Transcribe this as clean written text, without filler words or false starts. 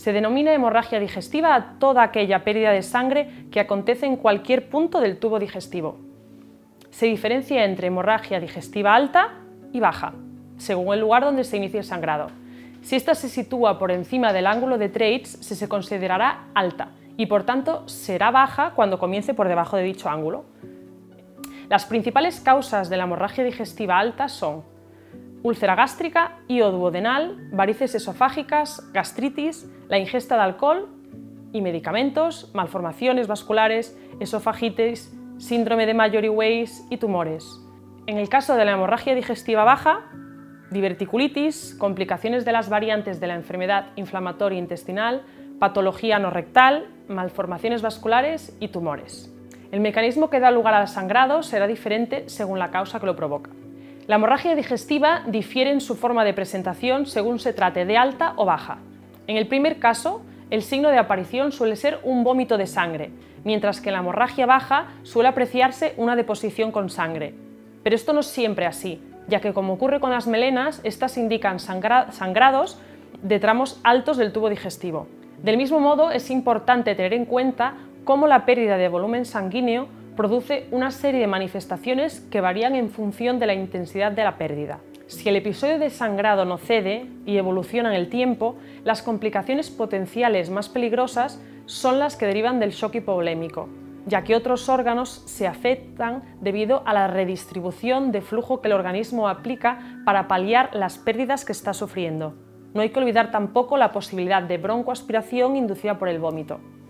Se denomina hemorragia digestiva a toda aquella pérdida de sangre que acontece en cualquier punto del tubo digestivo. Se diferencia entre hemorragia digestiva alta y baja, según el lugar donde se inicie el sangrado. Si ésta se sitúa por encima del ángulo de Treitz, se considerará alta y por tanto será baja cuando comience por debajo de dicho ángulo. Las principales causas de la hemorragia digestiva alta son úlcera gástrica y o duodenal, varices esofágicas, gastritis, la ingesta de alcohol y medicamentos, malformaciones vasculares, esofagitis, síndrome de Mallory-Weiss y tumores. En el caso de la hemorragia digestiva baja, diverticulitis, complicaciones de las variantes de la enfermedad inflamatoria intestinal, patología no rectal, malformaciones vasculares y tumores. El mecanismo que da lugar al sangrado será diferente según la causa que lo provoca. La hemorragia digestiva difiere en su forma de presentación según se trate de alta o baja. En el primer caso, el signo de aparición suele ser un vómito de sangre, mientras que en la hemorragia baja suele apreciarse una deposición con sangre. Pero esto no es siempre así, ya que como ocurre con las melenas, estas indican sangrados de tramos altos del tubo digestivo. Del mismo modo, es importante tener en cuenta cómo la pérdida de volumen sanguíneo produce una serie de manifestaciones que varían en función de la intensidad de la pérdida. Si el episodio de sangrado no cede y evoluciona en el tiempo, las complicaciones potenciales más peligrosas son las que derivan del shock hipovolémico, ya que otros órganos se afectan debido a la redistribución de flujo que el organismo aplica para paliar las pérdidas que está sufriendo. No hay que olvidar tampoco la posibilidad de broncoaspiración inducida por el vómito.